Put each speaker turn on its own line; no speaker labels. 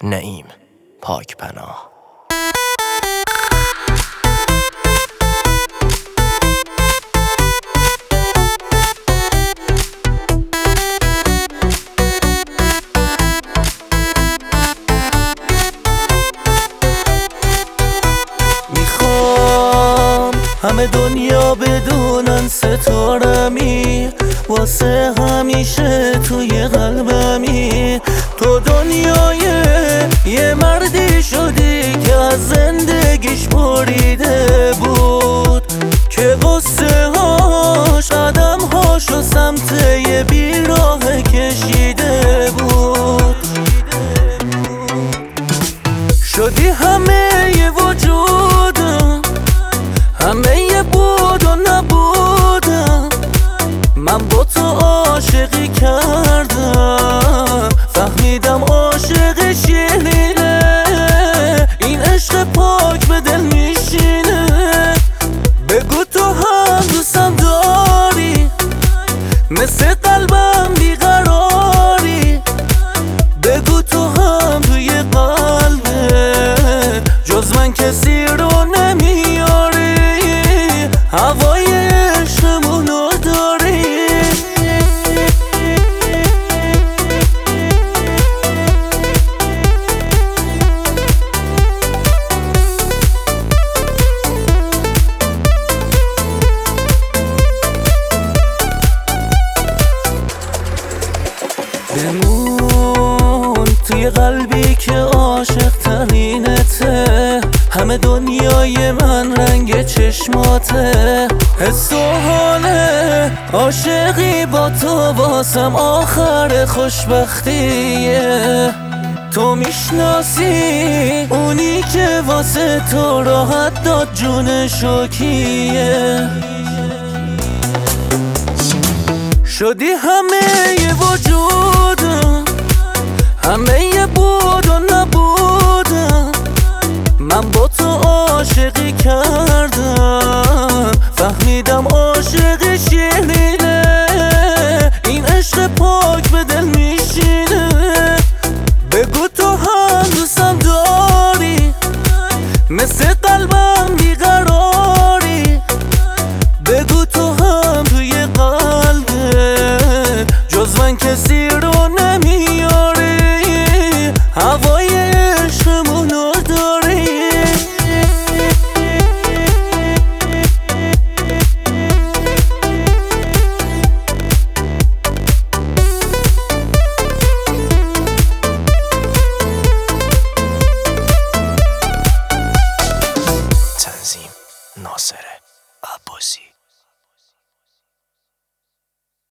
نعیم پاکپناه.
میخوام همه دنیا بدونن ستارمی، واسه همیشه توی قلبمی. تو دنیای یه مردی شدی که از زندگیش بریده بود، که قصه هاش قدم هاشو سمت یه بیراه کشیده بود. شدی همه یه وجودم، همه یه بود و نبودم. من با تو عاشقی کردم، فهمیدم عاشق شیرینه. این عشق پاک به دل میشینه. بگو تو هم دوستم داری، مثل قلبم بیقراری. بگو تو هم توی قلبه جز من کسی رو نمیاری. هوای عشقمونو داری. بمون توی قلبی که عاشق ترینته. همه دنیای من رنگ چشماته. حس و حاله عاشقی با تو واسم آخر خوشبختیه. تو میشناسی اونی که واسه تو راحت داد جونشو کیه. شدی همه یه وجودم، همه یه بود و نبودم. من با تو عاشقی کردم، فهمیدم عاشق شیرینه. این عشق پاک به دل میشینه. بگو تو هم دوستم داری، مثل قلبم بیقراری. بگو تو هم توی قلبه جز من کسی رو نمیاری. هوای عشقمونو داری.
تنظیم ناصر عباسی.